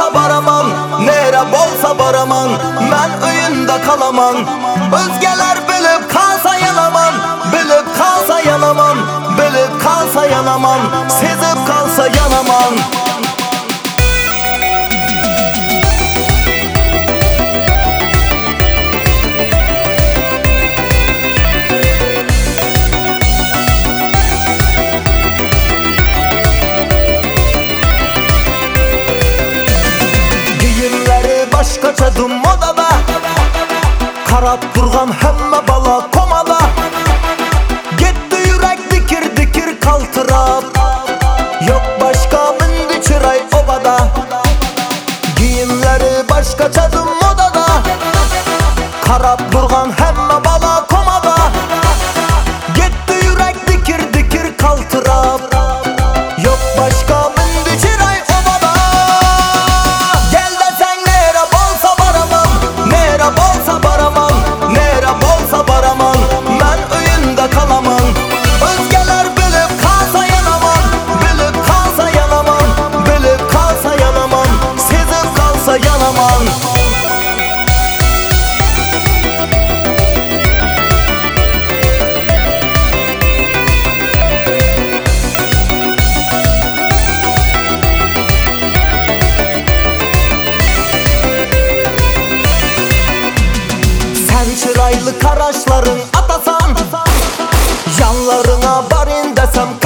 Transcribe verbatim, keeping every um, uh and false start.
bolsa baraman, nere bolsa baraman. Ben oyunda kalaman. Özgeler bilip kalsa yanaman, bilip kalsa yanaman, bilip kalsa yanaman, sezip kalsa yanaman. Başkaçadım modada, karab durgan hemme bala komada. Gitti yürek dikir dikir kaltırap, yok başka mindi çıray obada. Giyimleri başkaçadım modada, karab durgan hemme bala komada. Gitti yürek dikir dikir kaltırap, yok başka mindi çıray obada. Bolsa baraman, nere bolsa baraman. Ben oyunda kalaman. Özgeler bilip kalsa yanaman, bilip kalsa yanaman, bilip kalsa yanaman, sezip kalsa yanaman. Çıraylı karaşların atasan, yanlarına barin desem